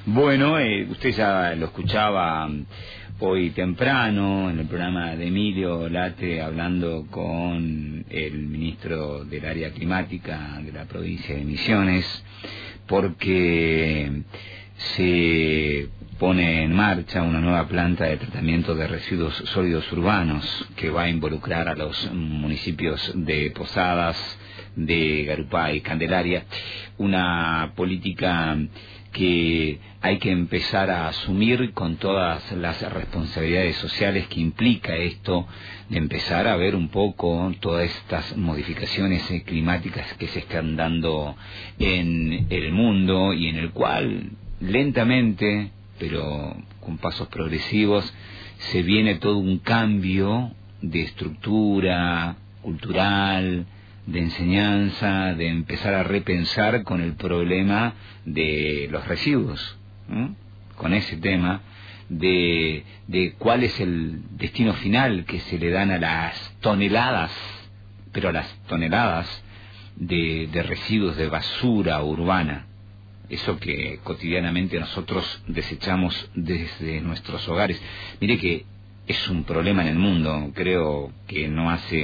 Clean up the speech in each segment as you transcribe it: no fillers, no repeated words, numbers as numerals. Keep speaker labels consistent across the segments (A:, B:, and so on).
A: Bueno, usted ya lo escuchaba hoy temprano en el programa de Emilio Late hablando con el ministro del área climática de la provincia de Misiones, porque se pone en marcha una nueva planta de tratamiento de residuos sólidos urbanos que va a involucrar a los municipios de Posadas, de Garupá y Candelaria, una política que hay que empezar a asumir con todas las responsabilidades sociales que implica esto, de empezar a ver un poco todas estas modificaciones climáticas que se están dando en el mundo y en el cual lentamente, pero con pasos progresivos, se viene todo un cambio de estructura cultural, de enseñanza, de empezar a repensar con el problema de los residuos, con ese tema de cuál es el destino final que se le dan a las toneladas, pero a las toneladas de residuos de basura urbana, eso que cotidianamente nosotros desechamos desde nuestros hogares. Mire que es un problema en el mundo. Creo que no hace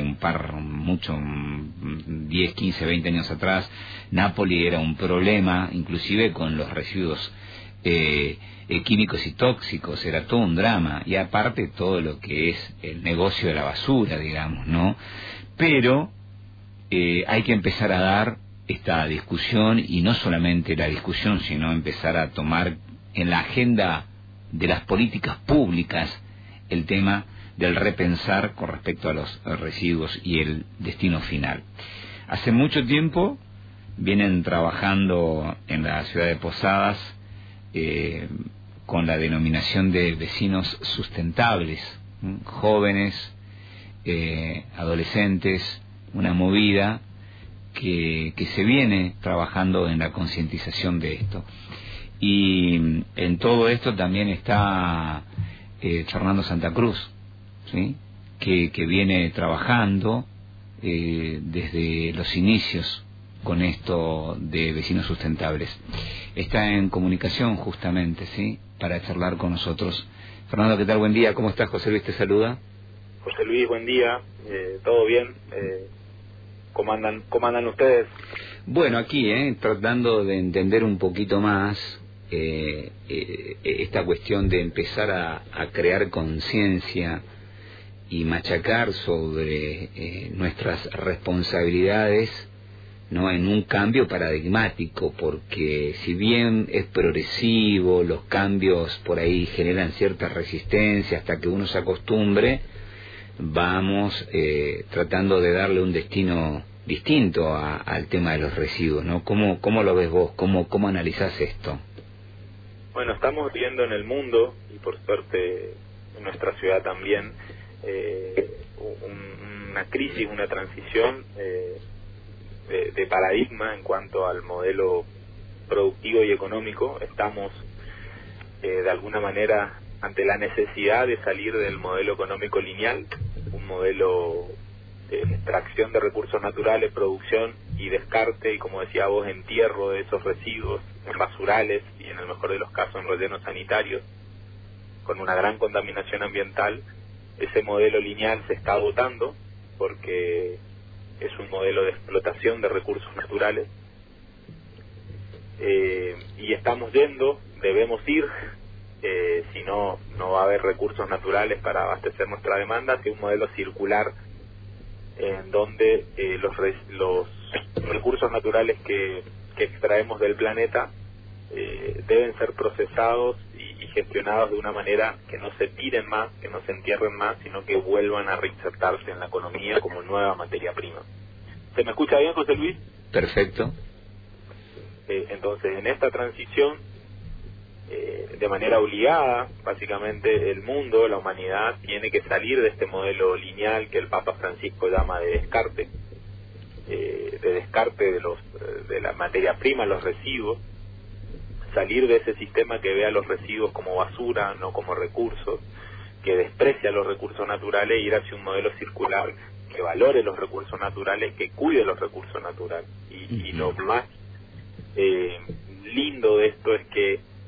A: 10, 15, 20 años atrás, Nápoli era un problema, inclusive con los residuos químicos y tóxicos, era todo un drama, y aparte todo lo que es el negocio de la basura, digamos, ¿no? Pero hay que empezar a dar esta discusión, y no solamente la discusión, sino empezar a tomar en la agenda de las políticas públicas el tema del repensar con respecto a los residuos y el destino final. Hace mucho tiempo vienen trabajando en la ciudad de Posadas con la denominación de vecinos sustentables, jóvenes, adolescentes, una movida que se viene trabajando en la concientización de esto. Y en todo esto también está Fernando Santa Cruz, ¿sí? que viene trabajando desde los inicios con esto de vecinos sustentables. Está en comunicación justamente, ¿sí?, para charlar con nosotros. Fernando, ¿qué tal? Buen día. ¿Cómo estás? José Luis te saluda.
B: José Luis, buen día. ¿Todo bien? ¿Cómo andan ustedes?
A: Bueno, aquí, tratando de entender un poquito más esta cuestión de empezar a crear conciencia y machacar sobre nuestras responsabilidades, ¿no?, en un cambio paradigmático, porque si bien es progresivo, los cambios por ahí generan cierta resistencia hasta que uno se acostumbre, vamos tratando de darle un destino distinto al tema de los residuos, ¿no? ¿Cómo lo ves vos? ¿Cómo analizás esto?
B: Bueno, estamos viendo en el mundo, y por suerte en nuestra ciudad también, una crisis, una transición de paradigma en cuanto al modelo productivo y económico. Estamos de alguna manera ante la necesidad de salir del modelo económico lineal, un modelo de extracción de recursos naturales, producción y descarte, y como decía vos, entierro de esos residuos en basurales y en el mejor de los casos en rellenos sanitarios, con una gran contaminación ambiental. Ese modelo lineal se está agotando porque es un modelo de explotación de recursos naturales, y estamos debemos ir, si no va a haber recursos naturales para abastecer nuestra demanda, hacia un modelo circular en donde los recursos naturales que extraemos del planeta deben ser procesados y gestionados de una manera que no se tiren más, que no se entierren más, sino que vuelvan a reinsertarse en la economía como nueva materia prima. ¿Se me escucha bien, José Luis?
A: Perfecto.
B: Entonces, en esta transición, de manera obligada, básicamente el mundo, la humanidad, tiene que salir de este modelo lineal que el Papa Francisco llama de descarte de la materia prima, los residuos, salir de ese sistema que ve a los residuos como basura, no como recursos, que desprecia los recursos naturales, e ir hacia un modelo circular que valore los recursos naturales, que cuide los recursos naturales. Y lo más lindo de esto es que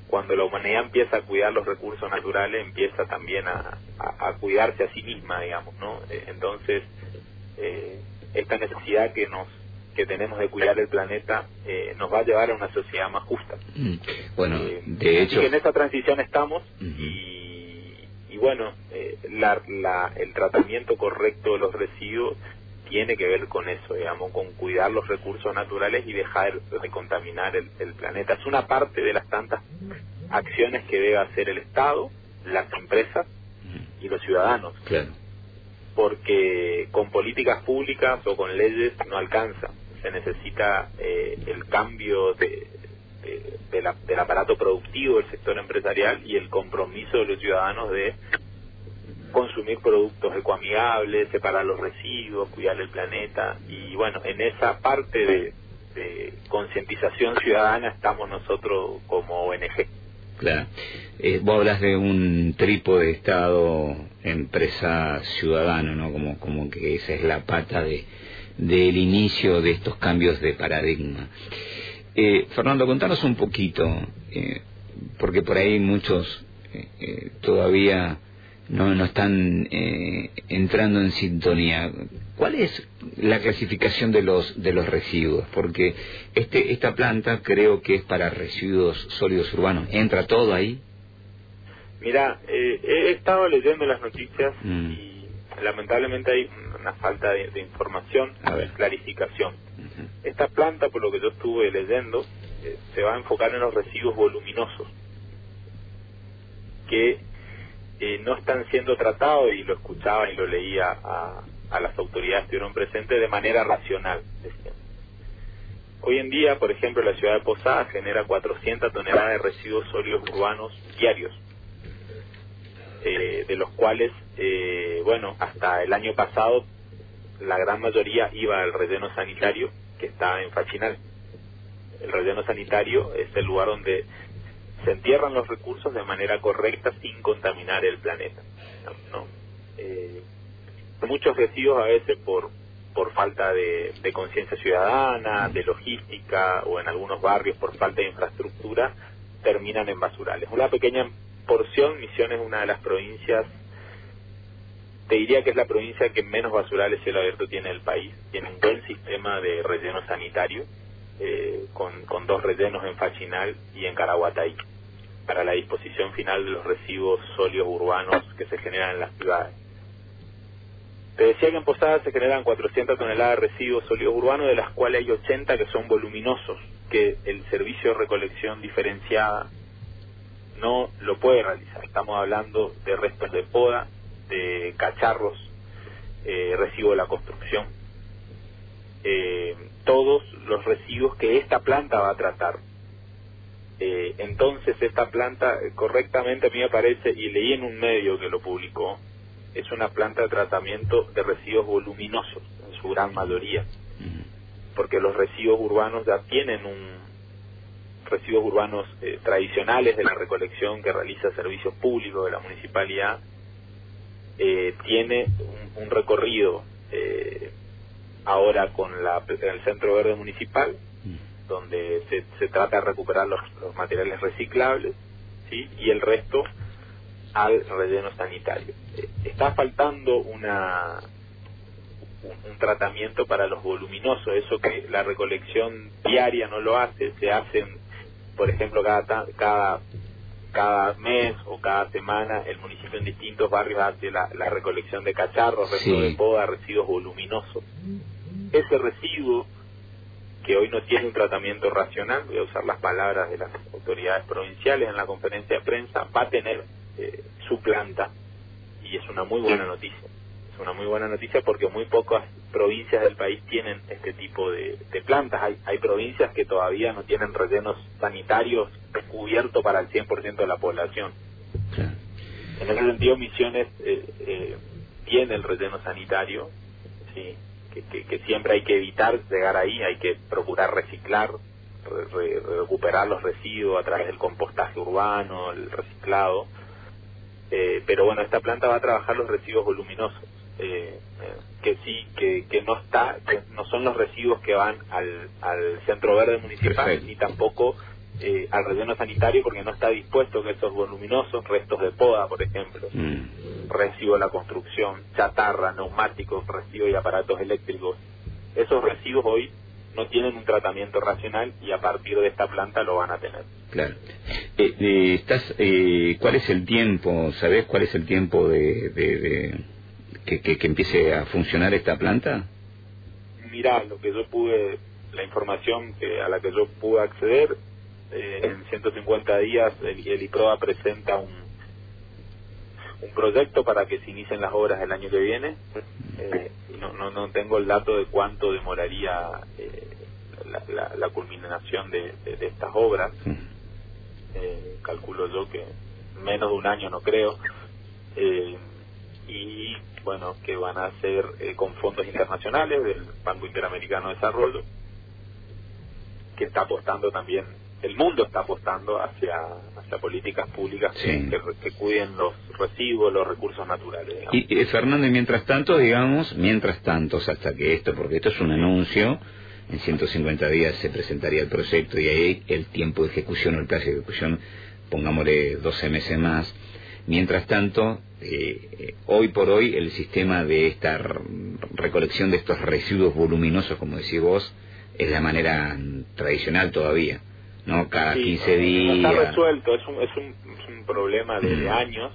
B: cuando la humanidad empieza a cuidar los recursos naturales, empieza también a cuidarse a sí misma, digamos, ¿no? Entonces, esta necesidad que tenemos de cuidar el planeta nos va a llevar a una sociedad más justa.
A: Bueno, de hecho...
B: Así que en esa transición estamos, y bueno, el tratamiento correcto de los residuos tiene que ver con eso, digamos, con cuidar los recursos naturales y dejar de contaminar el planeta. Es una parte de las tantas acciones que debe hacer el Estado, las empresas y los ciudadanos.
A: Claro.
B: Porque con políticas públicas o con leyes no alcanza. Se necesita el cambio del aparato productivo del sector empresarial y el compromiso de los ciudadanos de consumir productos ecoamigables, separar los residuos, cuidar el planeta. Y bueno, en esa parte de concientización ciudadana estamos nosotros como ONG.
A: Claro. Vos hablas de un trípode de Estado, empresa, ciudadano, ¿no? Como que esa es la pata del inicio de estos cambios de paradigma. Fernando, contanos un poquito, porque por ahí muchos todavía no están entrando en sintonía. ¿Cuál es la clasificación de los residuos? Porque esta planta creo que es para residuos sólidos urbanos. ¿Entra todo ahí?
B: Mira, he estado leyendo las noticias y lamentablemente hay una falta de información, de clarificación. Esta planta, por lo que yo estuve leyendo, se va a enfocar en los residuos voluminosos que no están siendo tratados, y lo escuchaba y lo leía a las autoridades que estuvieron presentes, de manera racional, decían. Hoy en día, por ejemplo, la ciudad de Posadas genera 400 toneladas de residuos sólidos urbanos diarios, de los cuales, bueno, hasta el año pasado la gran mayoría iba al relleno sanitario que está en Fachinal. El relleno sanitario es el lugar donde se entierran los recursos de manera correcta sin contaminar el planeta, ¿no? Muchos residuos, a veces por falta de conciencia ciudadana, de logística, o en algunos barrios por falta de infraestructura, terminan en basurales. Una pequeña porción. Misiones es una de las provincias, te diría que es la provincia que menos basurales cielo abierto tiene el país. Tiene un buen sistema de relleno sanitario, con 2 rellenos en Fachinal y en Caraguatay, para la disposición final de los residuos sólidos urbanos que se generan en las ciudades. Te decía que en Posadas se generan 400 toneladas de residuos sólidos urbanos, de las cuales hay 80 que son voluminosos, que el servicio de recolección diferenciada no lo puede realizar. Estamos hablando de restos de poda, de cacharros, residuos de la construcción, todos los residuos que esta planta va a tratar. Entonces esta planta, correctamente a mí me parece, y leí en un medio que lo publicó, es una planta de tratamiento de residuos voluminosos en su gran mayoría, porque los residuos urbanos ya tienen residuos urbanos tradicionales de la recolección que realiza Servicios Públicos de la Municipalidad. Tiene un recorrido ahora con el Centro Verde Municipal, donde se trata de recuperar los materiales reciclables, ¿sí? Y el resto al relleno sanitario. Está faltando un tratamiento para los voluminosos, eso que la recolección diaria no lo hace. Se hacen, por ejemplo, cada mes o cada semana el municipio en distintos barrios hace la recolección de cacharros, restos de poda, residuos voluminosos. Ese residuo, que hoy no tiene un tratamiento racional, voy a usar las palabras de las autoridades provinciales en la conferencia de prensa, va a tener su planta, y es una muy buena noticia. Es una muy buena noticia porque muy pocas provincias del país tienen este tipo de plantas. Hay provincias que todavía no tienen rellenos sanitarios cubiertos para el 100% de la población. En ese sentido, Misiones tiene el relleno sanitario, ¿sí? que siempre hay que evitar llegar ahí, hay que procurar reciclar, recuperar los residuos a través del compostaje urbano, el reciclado. Pero bueno, esta planta va a trabajar los residuos voluminosos, que no son los residuos que van al Centro Verde Municipal. Perfecto. Ni tampoco al relleno sanitario porque no está dispuesto que esos voluminosos, restos de poda, por ejemplo, residuos de la construcción, chatarra, neumáticos, residuos y aparatos eléctricos, esos residuos hoy no tienen un tratamiento racional y a partir de esta planta lo van a tener.
A: Claro. ¿Cuál es el tiempo? ¿Sabés cuál es el tiempo de que empiece a funcionar esta planta?
B: Mirá, la información a la que yo pude acceder, en 150 días el IPROA presenta un proyecto para que se inicien las obras el año que viene. No tengo el dato de cuánto demoraría la culminación de estas obras. Calculo yo que menos de un año, no creo. Y bueno, que van a ser con fondos internacionales del Banco Interamericano de Desarrollo, que está apostando también, el mundo está apostando hacia políticas públicas que cuiden los residuos, los recursos naturales, digamos.
A: Y Fernando, y mientras tanto, hasta que porque esto es un anuncio, en 150 días se presentaría el proyecto y ahí el tiempo de ejecución o el plazo de ejecución, pongámosle 12 meses más. Mientras tanto, hoy por hoy el sistema de esta recolección de estos residuos voluminosos, como decís vos, es la manera tradicional todavía, ¿no? Cada 15 días.
B: No está resuelto, es un problema de años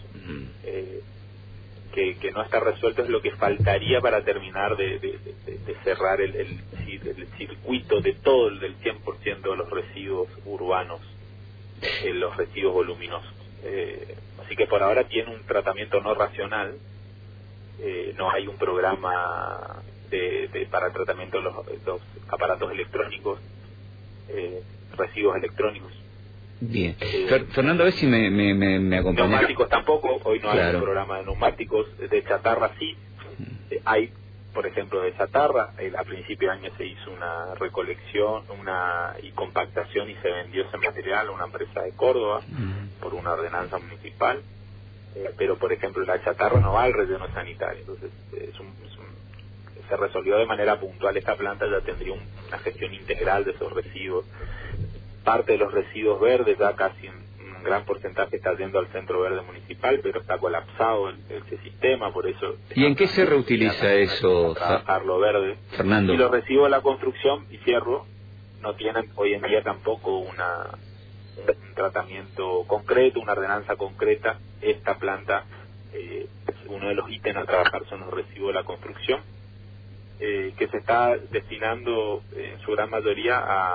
B: que no está resuelto, es lo que faltaría para terminar de cerrar el circuito de del 100% de los residuos urbanos, los residuos voluminosos. Así que por ahora tiene un tratamiento no racional, no hay un programa para el tratamiento de los aparatos electrónicos, residuos electrónicos.
A: Bien. Fernando, a ver si me acompañas.
B: Neumáticos tampoco, hoy no hay un programa de neumáticos. De chatarra sí, hay, por ejemplo, de chatarra, a principio de año se hizo una recolección y compactación y se vendió ese material a una empresa de Córdoba por una ordenanza municipal, pero por ejemplo la chatarra no va al relleno sanitario, entonces se resolvió de manera puntual. Esta planta ya tendría una gestión integral de esos residuos. Parte de los residuos verdes, ya casi un gran porcentaje está yendo al centro verde municipal, pero está colapsado ese sistema, por eso...
A: ¿Y en qué se reutiliza eso,
B: trabajar lo verde,
A: Fernando?
B: Y los residuos de la construcción, y cierro, no tienen hoy en día tampoco un tratamiento concreto, una ordenanza concreta. Esta planta, uno de los ítems a trabajar son los residuos de la construcción, que se está destinando en su gran mayoría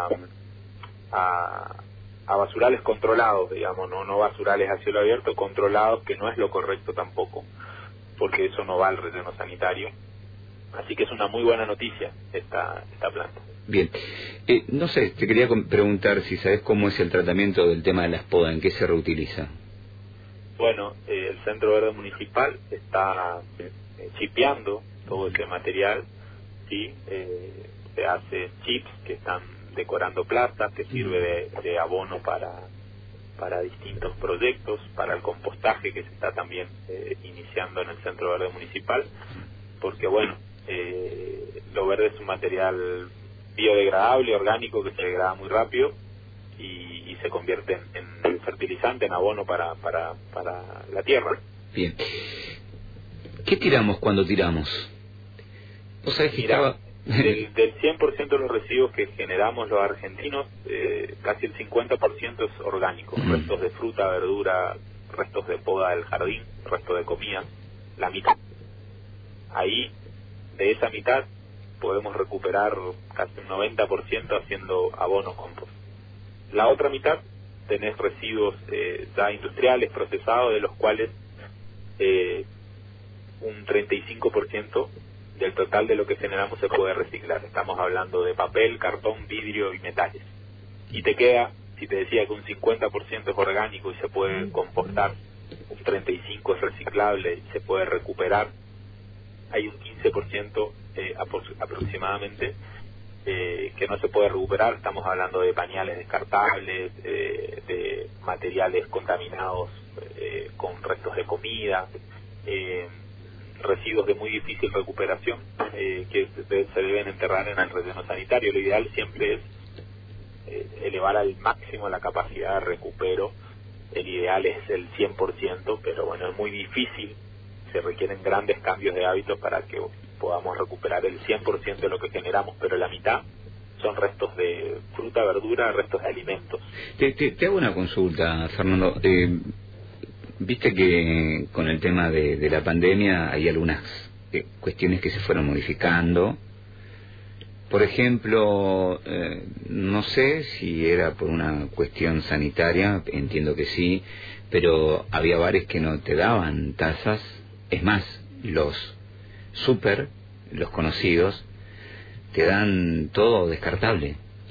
B: a basurales controlados, digamos, no basurales a cielo abierto, controlados, que no es lo correcto tampoco, porque eso no va al relleno sanitario. Así que es una muy buena noticia esta planta.
A: Bien. No sé, te quería preguntar si sabes cómo es el tratamiento del tema de las podas, ¿en qué se reutiliza?
B: Bueno, el Centro Verde Municipal está chipeando todo ese material, ¿sí? Se hace chips que están decorando plazas, que sirve de abono para distintos proyectos, para el compostaje que se está también iniciando en el Centro Verde Municipal, porque bueno, lo verde es un material biodegradable, orgánico, que se degrada muy rápido y se convierte en fertilizante, en abono para la tierra.
A: Bien. ¿Qué tiramos cuando tiramos? ¿Vos sabés que estaba...
B: Del 100% de los residuos que generamos los argentinos, casi el 50% es orgánico, restos de fruta, verdura, restos de poda del jardín, restos de comida, la mitad. Ahí, de esa mitad, podemos recuperar casi un 90% haciendo abono compost. La otra mitad, tenés residuos ya industriales, procesados, de los cuales un 35% del total de lo que generamos se puede reciclar. Estamos hablando de papel, cartón, vidrio y metales. Y te queda, si te decía que un 50% es orgánico y se puede compostar, un 35% es reciclable y se puede recuperar, hay un 15% aproximadamente que no se puede recuperar. Estamos hablando de pañales descartables, de materiales contaminados con restos de comida, residuos de muy difícil recuperación que se deben enterrar en el relleno sanitario. Lo ideal siempre es elevar al máximo la capacidad de recupero. El ideal es el 100%, pero bueno, es muy difícil. Se requieren grandes cambios de hábitos para que podamos recuperar el 100% de lo que generamos, pero la mitad son restos de fruta, verdura, restos de alimentos.
A: Te hago una consulta, Fernando. Viste que con el tema de la pandemia hay algunas cuestiones que se fueron modificando. Por ejemplo, no sé si era por una cuestión sanitaria, entiendo que sí, pero había bares que no te daban tazas. Es más, los los conocidos, te dan todo descartable.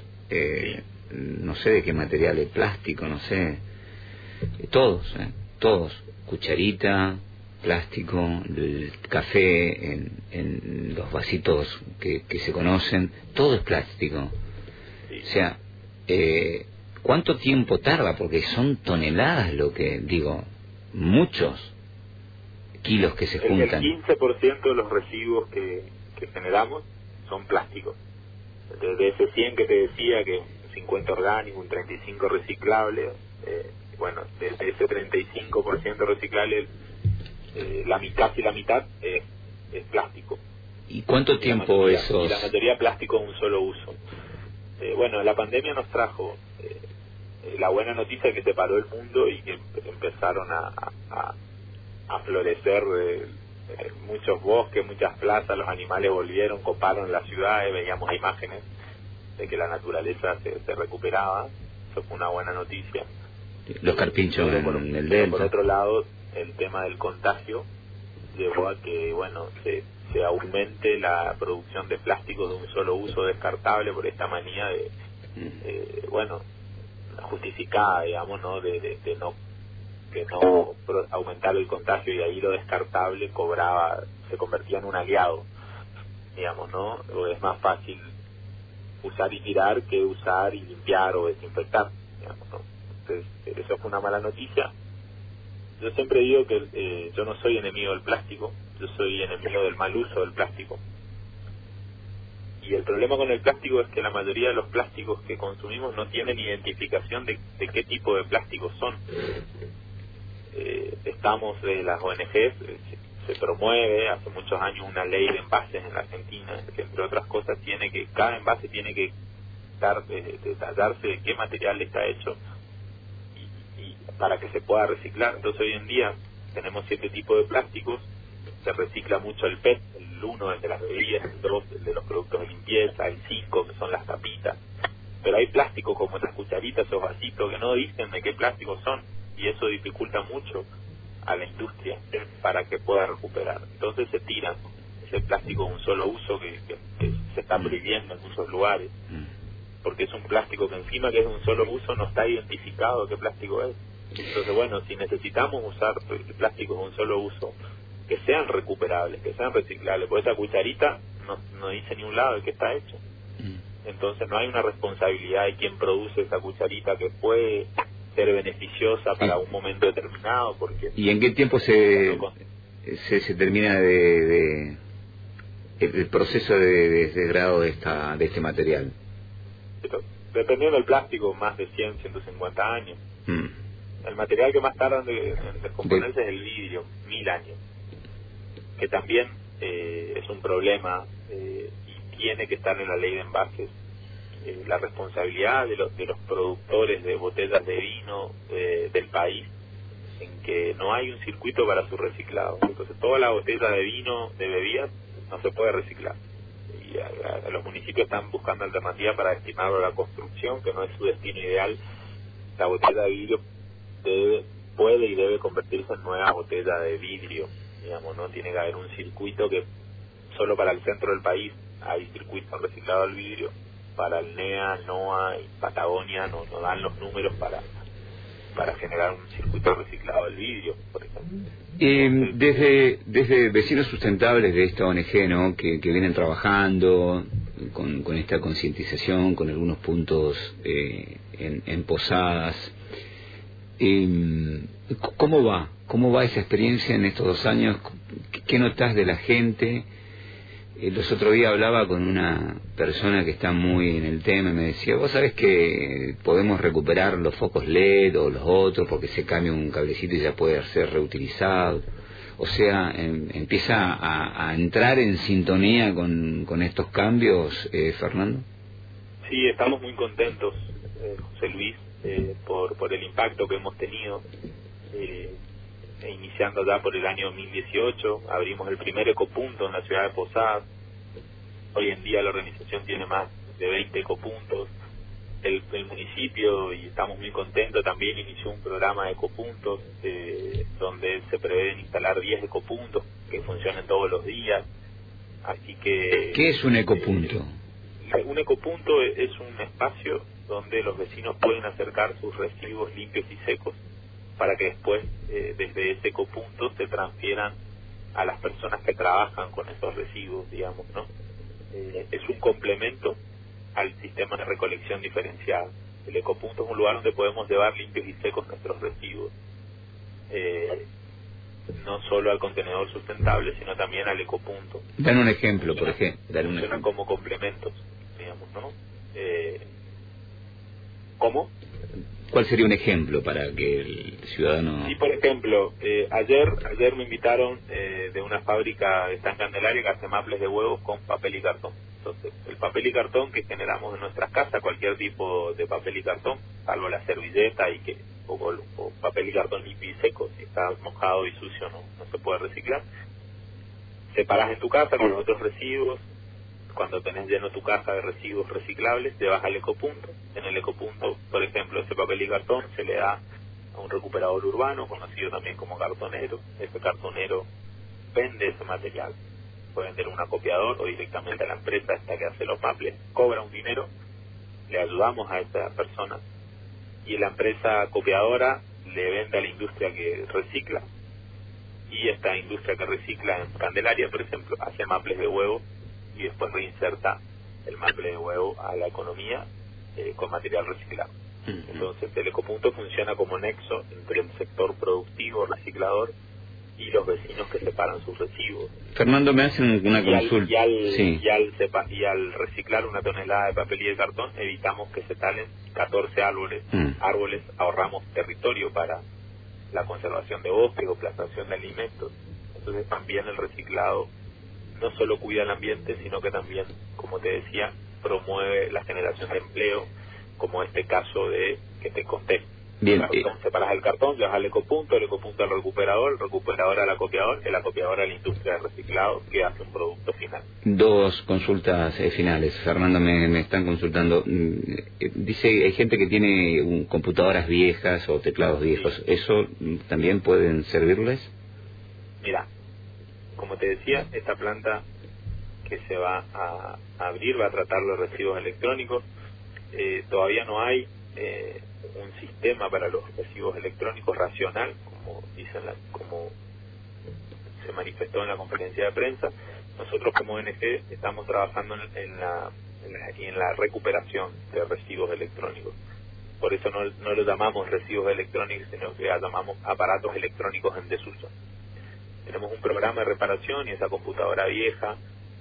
A: No sé de qué material, de plástico, no sé. Todos. Cucharita, plástico, el café en los vasitos que se conocen, todo es plástico. O sea, ¿cuánto tiempo tarda? Porque son toneladas lo que, muchos kilos que se juntan.
B: El 15% de los residuos que generamos son plásticos. De ese 100 que te decía, que 50 orgánico, un 35 reciclable, de ese 35% reciclable, casi la mitad es plástico.
A: ¿Y cuánto tiempo esos?
B: Y la mayoría plástico de un solo uso. La pandemia nos trajo la buena noticia de que se paró el mundo y que empezaron a florecer muchos bosques, muchas plazas, los animales volvieron, coparon las ciudades, veíamos imágenes de que la naturaleza se recuperaba. Eso fue una buena noticia.
A: Los carpinchos en el delta.
B: Por otro lado, el tema del contagio llevó a que se aumente la producción de plásticos de un solo uso descartable por esta manía de justificada, ¿no? De no aumentar el contagio, y ahí lo descartable se convertía en un aliado, ¿no? O es más fácil usar y tirar que usar y limpiar o desinfectar, ¿no? Entonces, eso fue una mala noticia. Yo siempre digo que yo no soy enemigo del plástico, yo soy enemigo del mal uso del plástico. Y el problema con el plástico es que la mayoría de los plásticos que consumimos no tienen identificación de qué tipo de plásticos son. Estamos de las ONGs, se promueve hace muchos años una ley de envases en la Argentina, que entre otras cosas cada envase tiene que detallarse de qué material está hecho y para que se pueda reciclar. Entonces hoy en día tenemos 7 tipos de plásticos. Se recicla mucho el PET, el 1 el de las bebidas, el 2 el de los productos de limpieza, el 5 que son las tapitas. Pero hay plásticos como esas cucharitas o vasitos que no dicen de qué plásticos son, y eso dificulta mucho a la industria para que pueda recuperar. Entonces se tiran ese plástico de un solo uso que se está prohibiendo en muchos lugares, porque es un plástico que encima que es de un solo uso no está identificado qué plástico es. Entonces si necesitamos usar plásticos de un solo uso que sean recuperables, que sean reciclables, porque esa cucharita no dice ni un lado de qué está hecho. Entonces no hay una responsabilidad de quien produce esa cucharita, que puede ser beneficiosa para un momento determinado. Porque
A: ¿y en qué tiempo se termina el proceso de desgrado de este material?
B: Dependiendo del plástico, más de 100, 150 años. El material que más tarda en descomponerse es el vidrio, 1000 años, que también es un problema y tiene que estar en la ley de envases. La responsabilidad de los productores de botellas de vino del país, en que no hay un circuito para su reciclado. Entonces toda la botella de vino, de bebidas, no se puede reciclar, y a los municipios están buscando alternativas para destinarlo a la construcción, que no es su destino ideal. La botella de vidrio puede y debe convertirse en nueva botella de vidrio, no tiene que haber un circuito que solo para el centro del país hay circuitos reciclados al vidrio. Para el NEA, NOA y Patagonia no dan los números para generar un circuito reciclado del vidrio, por ejemplo.
A: Desde Vecinos Sustentables de esta ONG, ¿no?, que vienen trabajando con esta concientización, con algunos puntos en Posadas, ¿cómo va esa experiencia en estos 2 años? ¿Qué notas de la gente? Los otros días hablaba con una persona que está muy en el tema y me decía, vos sabés que podemos recuperar los focos LED o los otros porque se cambia un cablecito y ya puede ser reutilizado. O sea, empieza a entrar en sintonía con estos cambios, Fernando.
B: Sí, estamos muy contentos, José Luis, por el impacto que hemos tenido. Iniciando ya por el año 2018, abrimos el primer ecopunto en la ciudad de Posadas. Hoy en día la organización tiene más de 20 ecopuntos. El municipio, y estamos muy contentos, también inició un programa de ecopuntos donde se prevén instalar 10 ecopuntos que funcionen todos los días. Así que...
A: ¿Qué es un ecopunto?
B: Un ecopunto es un espacio donde los vecinos pueden acercar sus residuos limpios y secos para que después desde ese ecopunto se transfieran a las personas que trabajan con esos residuos, digamos, ¿no? Es un complemento al sistema de recolección diferenciada. El ecopunto es un lugar donde podemos llevar limpios y secos nuestros residuos, no solo al contenedor sustentable, sino también al ecopunto.
A: Dan un ejemplo, por ejemplo.
B: Funcionan como complementos, digamos, ¿no? ¿Cómo?
A: ¿Cuál sería un ejemplo para que el ciudadano...?
B: Sí, por ejemplo, ayer me invitaron de una fábrica que está en Candelaria que hace maples de huevos con papel y cartón. Entonces, el papel y cartón que generamos en nuestras casas, cualquier tipo de papel y cartón, salvo la servilleta o papel y cartón limpio y seco, si está mojado y sucio no se puede reciclar. Separás en tu casa con los otros residuos. Cuando tenés lleno tu casa de residuos reciclables, te vas al ecopunto. En el ecopunto, por ejemplo, ese papel y cartón se le da a un recuperador urbano, conocido también como cartonero. Ese cartonero vende ese material. Puede vender a un acopiador o directamente a la empresa esta que hace los maples. Cobra un dinero, le ayudamos a esa persona y la empresa acopiadora le vende a la industria que recicla. Y esta industria que recicla en Candelaria, por ejemplo, hace maples de huevo y después reinserta el maple de huevo a la economía con material reciclado. Entonces el ecopunto funciona como nexo entre el sector productivo, reciclador, y los vecinos que separan sus residuos.
A: Fernando, me hacen una consulta.
B: Y al reciclar una tonelada de papel y de cartón, evitamos que se talen 14 árboles. Ahorramos territorio para la conservación de bosques o plantación de alimentos. Entonces también el reciclado no solo cuida el ambiente, sino que también, como te decía, promueve la generación de empleo, como este caso de que te conté.
A: Bien,
B: separas el cartón, llevas al ecopunto, el ecopunto al recuperador, el recuperador al acopiador, el acopiador a la industria de reciclado que hace un producto final.
A: Dos consultas finales. Fernando, me están consultando. Dice, hay gente que tiene computadoras viejas o teclados viejos.
B: Sí.
A: ¿Eso también pueden servirles?
B: Mira, como te decía, esta planta que se va a abrir va a tratar los residuos electrónicos. Todavía no hay un sistema para los residuos electrónicos racional, como se manifestó en la conferencia de prensa. Nosotros como ONG estamos trabajando en la recuperación de residuos electrónicos. Por eso no lo llamamos residuos electrónicos, sino que llamamos aparatos electrónicos en desuso. Tenemos un programa de reparación y esa computadora vieja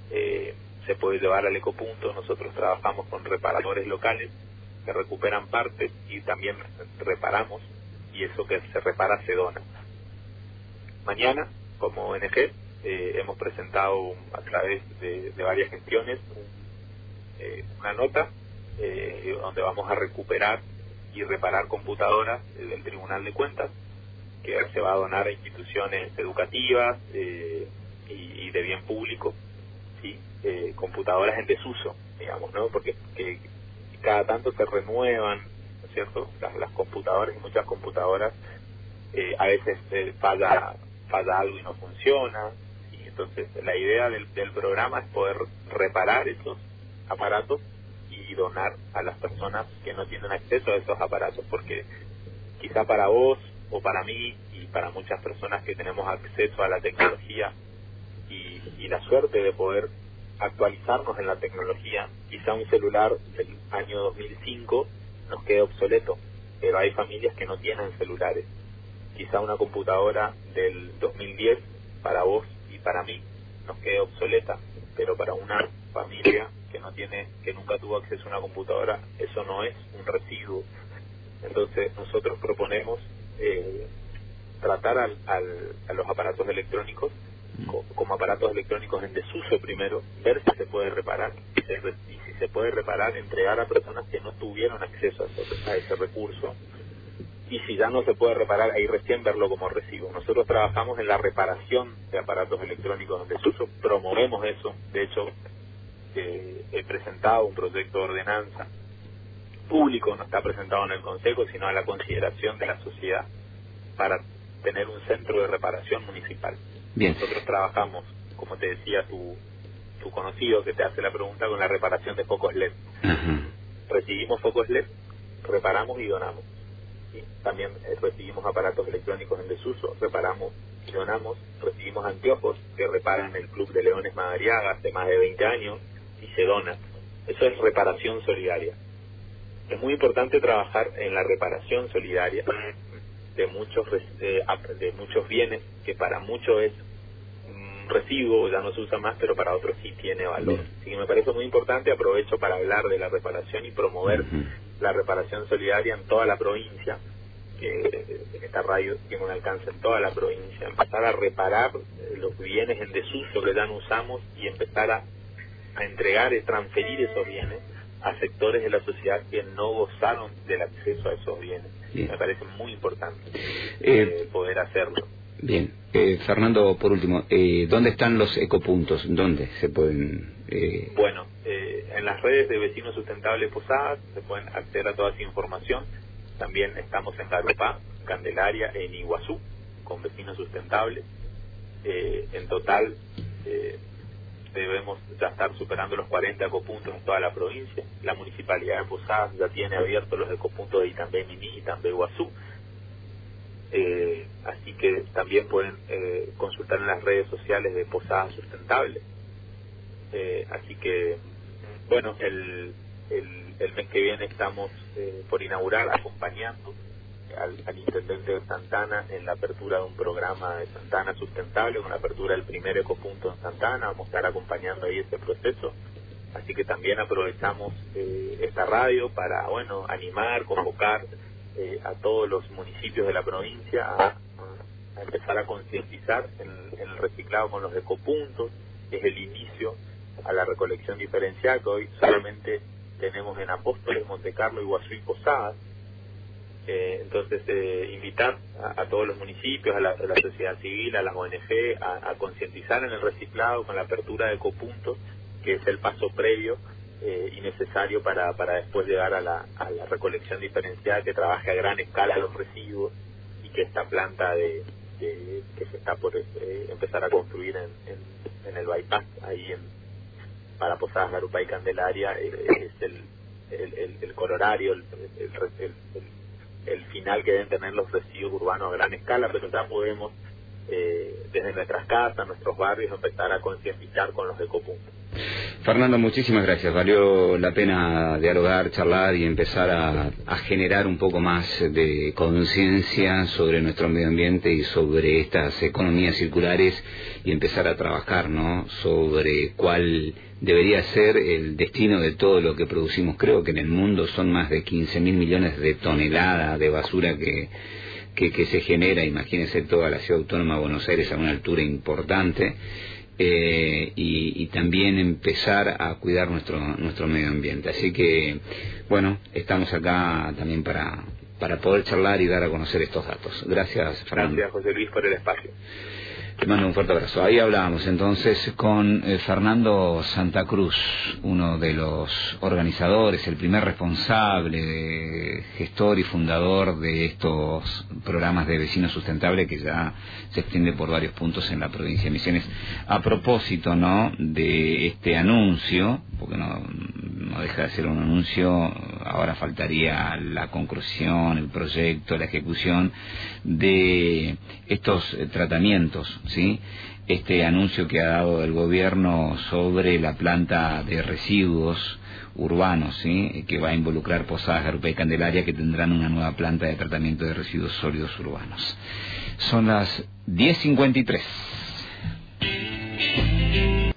B: se puede llevar al ecopunto. Nosotros trabajamos con reparadores locales que recuperan partes y también reparamos, y eso que se repara se dona. Mañana, como ONG, hemos presentado a través de varias gestiones una nota donde vamos a recuperar y reparar computadoras del Tribunal de Cuentas que se va a donar a instituciones educativas y de bien público, ¿sí? Computadoras en desuso, digamos, ¿no? Porque cada tanto se renuevan, ¿no es cierto?, las computadoras, y muchas computadoras a veces falla algo y no funciona, y entonces la idea del programa es poder reparar esos aparatos y donar a las personas que no tienen acceso a esos aparatos, porque quizá para vos o para mí y para muchas personas que tenemos acceso a la tecnología y la suerte de poder actualizarnos en la tecnología, quizá un celular del año 2005 nos quede obsoleto, pero hay familias que no tienen celulares. Quizá una computadora del 2010 para vos y para mí nos quede obsoleta, pero para una familia que nunca tuvo acceso a una computadora, eso no es un residuo. Entonces nosotros proponemos tratar a los aparatos electrónicos como aparatos electrónicos en desuso primero, ver si se puede reparar, y si se puede reparar, entregar a personas que no tuvieron acceso a ese recurso, y si ya no se puede reparar, ahí recién verlo como residuo. Nosotros trabajamos en la reparación de aparatos electrónicos en desuso, promovemos eso. De hecho, he presentado un proyecto de ordenanza público, no está presentado en el Consejo, sino a la consideración de la sociedad, para tener un centro de reparación municipal.
A: Bien.
B: Nosotros trabajamos, como te decía tu conocido que te hace la pregunta, con la reparación de focos LED. Recibimos focos LED, reparamos y donamos. ¿Sí? También recibimos aparatos electrónicos en desuso, reparamos y donamos. Recibimos anteojos que reparan el Club de Leones Madariaga hace más de 20 años y se donan. Eso es reparación solidaria. Es muy importante trabajar en la reparación solidaria de muchos bienes que para muchos es residuo, ya no se usa más, pero para otros sí tiene valor. Así que me parece muy importante, aprovecho para hablar de la reparación y promover la reparación solidaria en toda la provincia, que esta radio tiene un alcance en toda la provincia, empezar a reparar los bienes en desuso que ya no usamos y empezar a entregar y transferir esos bienes a sectores de la sociedad que no gozaron del acceso a esos bienes. Bien. Me parece muy importante poder hacerlo.
A: Bien. Fernando, por último, ¿dónde están los ecopuntos? ¿Dónde se pueden...?
B: Bueno, en las redes de Vecinos Sustentables Posadas se pueden acceder a toda esa información. También estamos en Garupá, Candelaria, en Iguazú, con Vecinos Sustentables. En total... debemos ya estar superando los 40 ecopuntos en toda la provincia. La Municipalidad de Posadas ya tiene abiertos los ecopuntos de Itambé Miní y Itambé Iguazú. Así que también pueden consultar en las redes sociales de Posadas Sustentable. Así que, bueno, el mes que viene estamos por inaugurar, acompañando al intendente de Santana en la apertura de un programa de Santana Sustentable, con la apertura del primer ecopunto en Santana. Vamos a estar acompañando ahí este proceso, así que también aprovechamos esta radio para, bueno, animar, convocar a todos los municipios de la provincia a empezar a concientizar en el reciclado con los ecopuntos. Es el inicio a la recolección diferenciada, que hoy solamente tenemos en Apóstoles, Montecarlo, Iguazú y Posadas. Entonces invitar a todos los municipios, a la sociedad civil, a las ONG, a concientizar en el reciclado con la apertura de ecopuntos, que es el paso previo y necesario para después llegar a la recolección diferenciada, que trabaje a gran escala los residuos, y que esta planta que se está por empezar a construir en el bypass ahí para Posadas, Garupá y Candelaria es el corolario, el final que deben tener los residuos urbanos a gran escala, pero ya podemos desde nuestras casas, nuestros barrios, empezar a concientizar con los ecopuntos.
A: Fernando, muchísimas gracias. Valió la pena dialogar, charlar y empezar a generar un poco más de conciencia sobre nuestro medio ambiente y sobre estas economías circulares, y empezar a trabajar, ¿no?, sobre cuál debería ser el destino de todo lo que producimos. Creo que en el mundo son más de 15.000 millones de toneladas de basura que se genera. Imagínense toda la ciudad autónoma de Buenos Aires a una altura importante. Y también empezar a cuidar nuestro medio ambiente. Así que, bueno, estamos acá también para poder charlar y dar a conocer estos datos. Gracias, Fernando.
B: Gracias, José Luis, por el espacio.
A: Te mando un fuerte abrazo. Ahí hablábamos entonces con Fernando Santa Cruz, uno de los organizadores, el primer responsable, gestor y fundador de estos programas de Vecinos Sustentables, que ya se extiende por varios puntos en la provincia de Misiones. A propósito, ¿no?, de este anuncio, porque no deja de ser un anuncio, ahora faltaría la conclusión, el proyecto, la ejecución de estos tratamientos, ¿sí? Este anuncio que ha dado el gobierno sobre la planta de residuos urbanos, ¿sí?, que va a involucrar Posadas, Garupá y Candelaria, que tendrán una nueva planta de tratamiento de residuos sólidos urbanos. Son las 10:53.